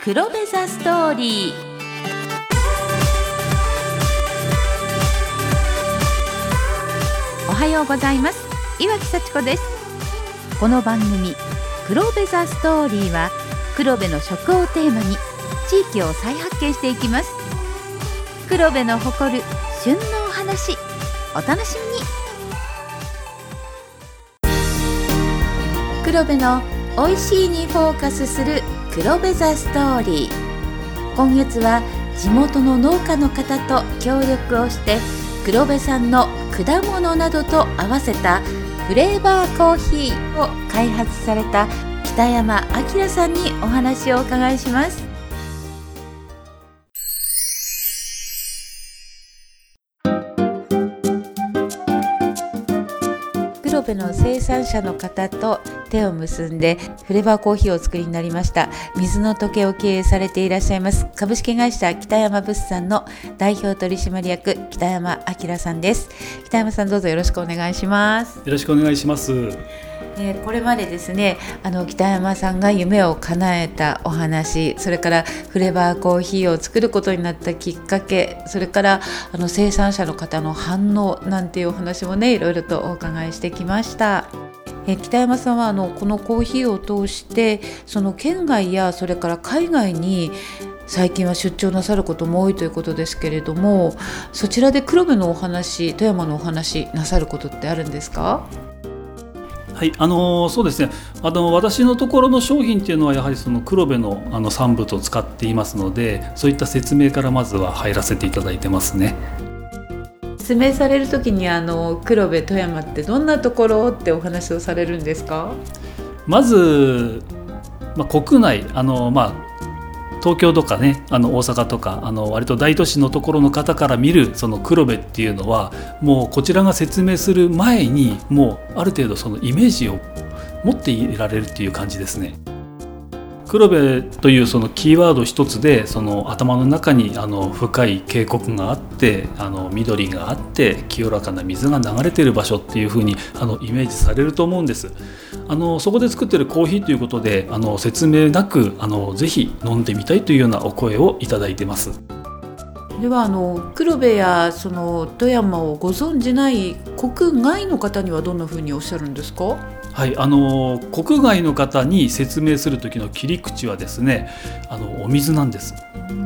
黒部ザストーリー。おはようございます。岩木幸子です。この番組黒部ザストーリーは黒部の食をテーマに地域を再発見していきます。黒部の誇る旬のお話、お楽しみに。黒部の美味しいにフォーカスする黒部ザストーリー。今月は地元の農家の方と協力をして黒部産の果物などと合わせたフレーバーコーヒーを開発された北山明さんにお話をお伺いします。黒部の生産者の方と手を結んでフレーバーコーヒーをお作りになりました水の時を経営されていらっしゃいます株式会社北山物産の代表取締役北山明さんです。北山さん、どうぞよろしくお願いします。 よろしくお願いします。 これまでですね、北山さんが夢を叶えたお話、それからフレーバーコーヒーを作ることになったきっかけ、それから生産者の方の反応なんていうお話もね、いろいろとお伺いしてきました。北山さんはこのコーヒーを通してその県外やそれから海外に最近は出張なさることも多いということですけれども、そちらで黒部のお話、富山のお話なさることってあるんですか？ はい、そうですね、私のところの商品っていうのはやはりその黒部の産物を使っていますので、そういった説明からまずは入らせていただいてますね。 説明されるときに黒部富山ってどんなところってお話をされるんですか？ まず、国内東京とかね、大阪とか割と大都市のところの方から見るその黒部っていうのは、もうこちらが説明する前にもうある程度そのイメージを持っていられるっていう感じですね。黒部というそのキーワード一つでその頭の中に深い渓谷があって緑があって清らかな水が流れている場所っていう風にイメージされると思うんです。そこで作っているコーヒーということで説明なくぜひ飲んでみたいというようなお声をいただいてます。 では黒部やその富山をご存じない国外の方にはどんな風におっしゃるんですか？ はい、国外の方に説明する時の切り口はですね、お水なんです。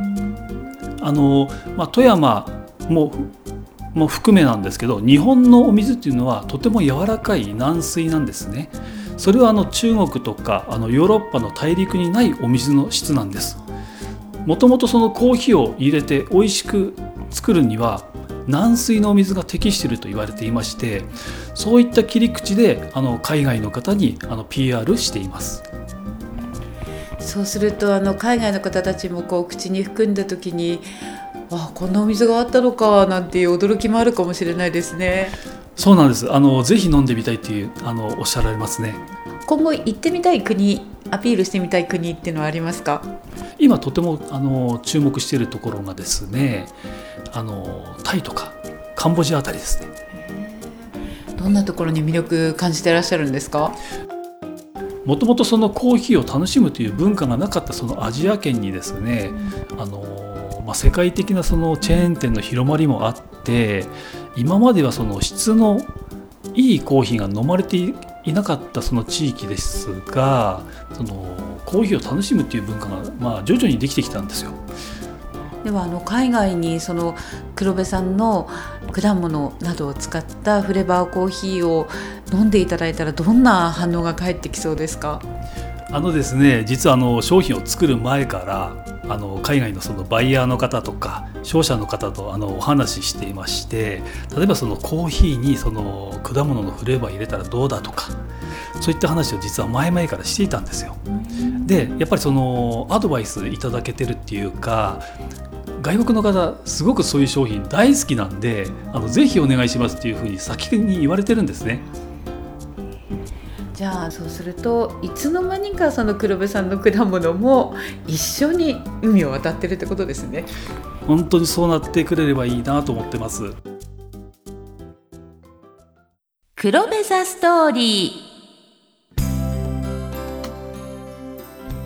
富山も含めなんですけど、日本のお水っていうのはとても柔らかい軟水なんですね。それは中国とかヨーロッパの大陸にないお水の質なんです。もともとそのコーヒーを入れて美味しく作るには軟水のお水が適していると言われていまして、そういった切り口で海外の方にPR しています。 そうすると海外の方たちも口に含んだ時に、こんなお水があったのかなんていう驚きもあるかもしれないですね。 そうなんです。ぜひ飲んでみたいっていうおっしゃられますね。 今後行ってみたい国、アピールしてみたい国っていうのはありますか？ 今とても注目しているところがですね、タイとかカンボジアあたりですね。 どんなところに魅力感じていらっしゃるんですか？ もともとそのコーヒーを楽しむという文化がなかったそのアジア圏にですね、世界的なそのチェーン店の広まりもあって、今まではその質のいいコーヒーが飲まれていなかったその地域ですが、そのコーヒーを楽しむという文化が徐々にできてきたんですよ。 では海外にその黒部さんの果物などを使ったフレーバーコーヒーを飲んでいただいたらどんな反応が返ってきそうですか？ ですね、実は商品を作る前から海外のそのバイヤーの方とか商社の方とお話ししていまして、例えばそのコーヒーにその果物のフレーバー入れたらどうだとか、そういった話を実は前々からしていたんですよ。でやっぱりそのアドバイスいただけてるっていうか、外国の方すごくそういう商品大好きなんでぜひお願いしますっていうふうに先に言われてるんですね。 じゃあそうするといつの間にかその黒部さんの果物も一緒に海を渡ってるってことですね。 本当にそうなってくれればいいなと思ってます。 黒部ザストーリー。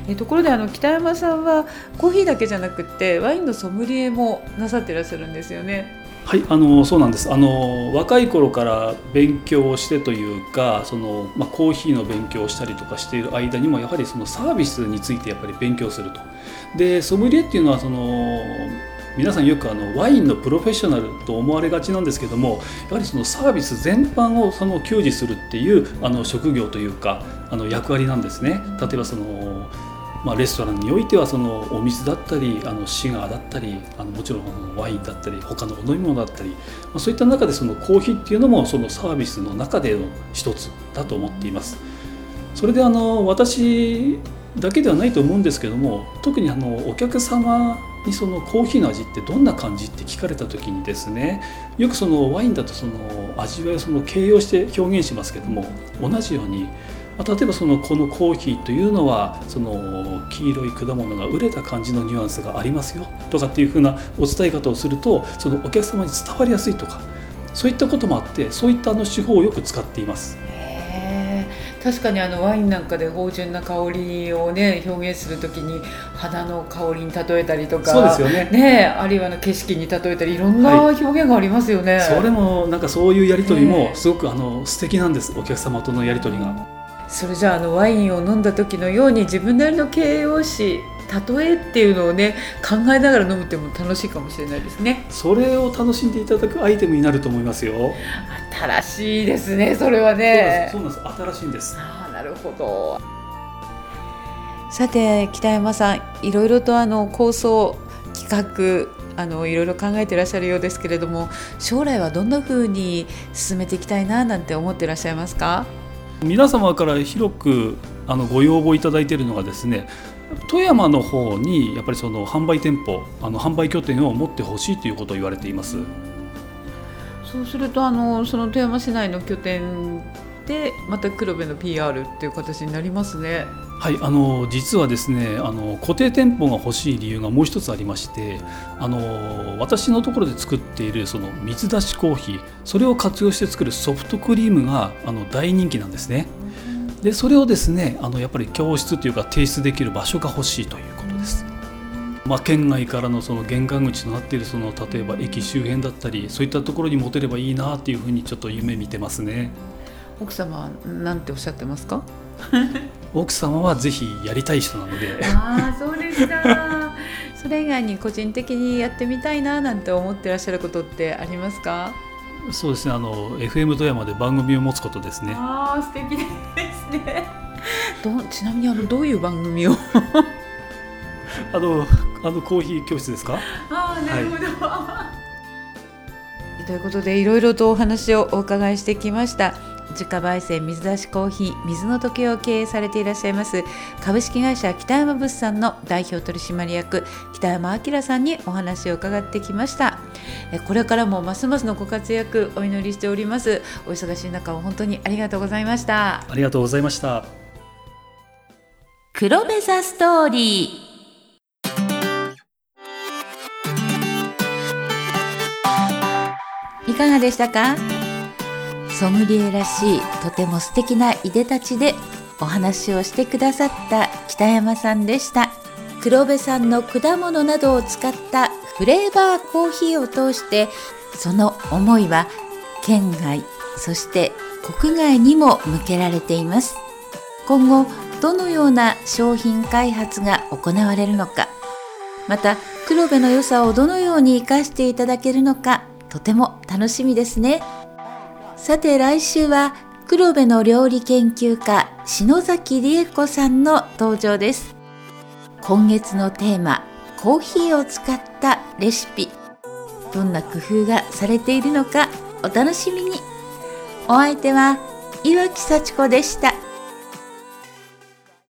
ところで北山さんはコーヒーだけじゃなくってワインのソムリエもなさっていらっしゃるんですよね。 はい、そうなんです。若い頃から勉強をしてというか、コーヒーの勉強をしたりとかしている間にも、やはりそのサービスについてやっぱり勉強すると。でソムリエっていうのは皆さんよくワインのプロフェッショナルと思われがちなんですけども、やはりそのサービス全般を給仕するっていう職業というか役割なんですね。例えばレストランにおいてはお水だったりシガーだったりもちろんワインだったり他のお飲み物だったり、そういった中でコーヒーっていうのもそのサービスの中での一つだと思っています。それで私だけではないと思うんですけども、特にお客様にコーヒーの味ってどんな感じって聞かれた時にですね、よくワインだと味わいを形容して表現しますけども、同じように例えばこのコーヒーというのは黄色い果物が熟れた感じのニュアンスがありますよとかっていうふうなお伝え方をすると、お客様に伝わりやすいとか、そういったこともあって、そういった手法をよく使っています。 確かにワインなんかで芳醇な香りをね表現するときに花の香りに例えたりとか、 そうですよね。 あるいは景色に例えたり、いろんな表現がありますよね。 それもそういうやり取りもすごく素敵なんです。お客様とのやり取りが。 それじゃあワインを飲んだ時のように自分なりの形容詞、例えっていうのをね考えながら飲むっても楽しいかもしれないですね。 それを楽しんでいただくアイテムになると思いますよ。 新しいですね、それはね。 そうなんです、新しいんです。 なるほど。さて北山さん、いろいろと構想企画いろいろ考えていらっしゃるようですけれども、将来はどんな風に進めていきたいななんて思っていらっしゃいますか？ 皆様から広くご要望いただいているのがですね、富山の方にやっぱり販売店舗販売拠点を持ってほしいということを言われています。 そうするとその富山市内の拠点でまた黒部の PR っていう形になりますね。 はい、実はですね固定店舗が欲しい理由がもう一つありまして、私のところで作っている水出しコーヒー、それを活用して作るソフトクリームが大人気なんですね。でそれをですねやっぱり教室というか提出できる場所が欲しいということです。県外からの玄関口となっている例えば駅周辺だったり、そういったところに持てればいいなというふうにちょっと夢見てますね。 奥様は何ておっしゃってますか？ 奥様はぜひやりたい人なので。 そうですか。それ以外に個人的にやってみたいななんて思ってらっしゃることってありますか？ そうですね、FM 富山で番組を持つことですね。 素敵ですね。ちなみにどういう番組をコーヒー教室ですか？ なるほど、ということでいろいろとお話をお伺いしてきました。自家焙煎水出しコーヒー水の時計を経営されていらっしゃいます株式会社北山物産の代表取締役北山明さんにお話を伺ってきました。これからもますますのご活躍お祈りしております。お忙しい中を本当にありがとうございました。 ありがとうございました。 黒部ザストーリー。いかがでしたか？ソムリエらしいとても素敵ないでたちでお話をしてくださった北山さんでした。黒部産の果物などを使ったフレーバーコーヒーを通して、その思いは県外そして国外にも向けられています。今後どのような商品開発が行われるのか、また黒部の良さをどのように生かしていただけるのか、とても楽しみですね。さて来週は黒部の料理研究家篠崎理恵子さんの登場です。今月のテーマ、コーヒーを使ったレシピ、どんな工夫がされているのかお楽しみに。お相手は岩木幸子でした。